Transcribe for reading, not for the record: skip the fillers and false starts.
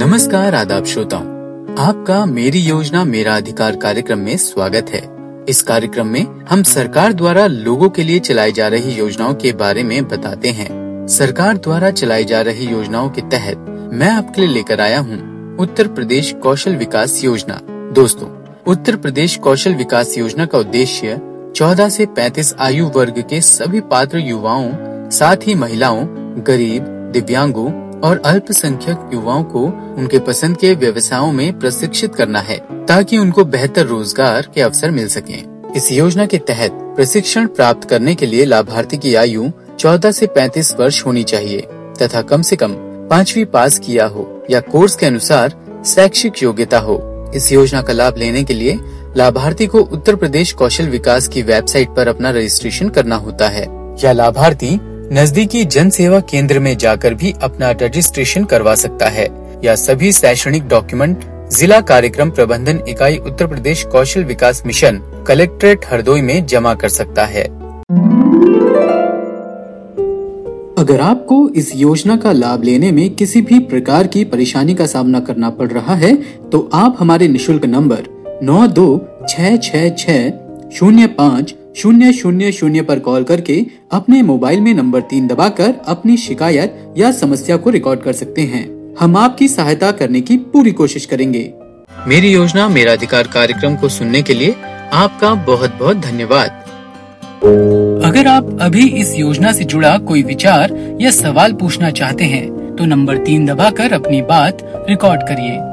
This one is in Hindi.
नमस्कार आदाब श्रोताओं, आपका मेरी योजना मेरा अधिकार कार्यक्रम में स्वागत है। इस कार्यक्रम में हम सरकार द्वारा लोगों के लिए चलाई जा रही योजनाओं के बारे में बताते हैं। सरकार द्वारा चलाई जा रही योजनाओं के तहत मैं आपके लिए लेकर आया हूँ उत्तर प्रदेश कौशल विकास योजना। दोस्तों, उत्तर प्रदेश कौशल विकास योजना का उद्देश्य 14 से 35 आयु वर्ग के सभी पात्र युवाओं, साथ ही महिलाओं, गरीब, दिव्यांगों और अल्पसंख्यक युवाओं को उनके पसंद के व्यवसायों में प्रशिक्षित करना है, ताकि उनको बेहतर रोजगार के अवसर मिल सकें। इस योजना के तहत प्रशिक्षण प्राप्त करने के लिए लाभार्थी की आयु 14 से 35 वर्ष होनी चाहिए तथा कम से कम 5वीं पास किया हो या कोर्स के अनुसार शैक्षिक योग्यता हो। इस योजना का लाभ लेने के लिए लाभार्थी को उत्तर प्रदेश कौशल विकास की वेबसाइट पर अपना रजिस्ट्रेशन करना होता है या लाभार्थी नजदीकी जन सेवा केंद्र में जाकर भी अपना रजिस्ट्रेशन करवा सकता है या सभी शैक्षणिक डॉक्यूमेंट जिला कार्यक्रम प्रबंधन इकाई उत्तर प्रदेश कौशल विकास मिशन कलेक्ट्रेट हरदोई में जमा कर सकता है। अगर आपको इस योजना का लाभ लेने में किसी भी प्रकार की परेशानी का सामना करना पड़ रहा है तो आप हमारे निशुल्क नंबर 9266605000 पर कॉल करके अपने मोबाइल में नंबर 3 दबाकर अपनी शिकायत या समस्या को रिकॉर्ड कर सकते हैं। हम आपकी सहायता करने की पूरी कोशिश करेंगे। मेरी योजना मेरा अधिकार कार्यक्रम को सुनने के लिए आपका बहुत बहुत धन्यवाद। अगर आप अभी इस योजना से जुड़ा कोई विचार या सवाल पूछना चाहते हैं तो नंबर 3 दबाकर अपनी बात रिकॉर्ड करिए।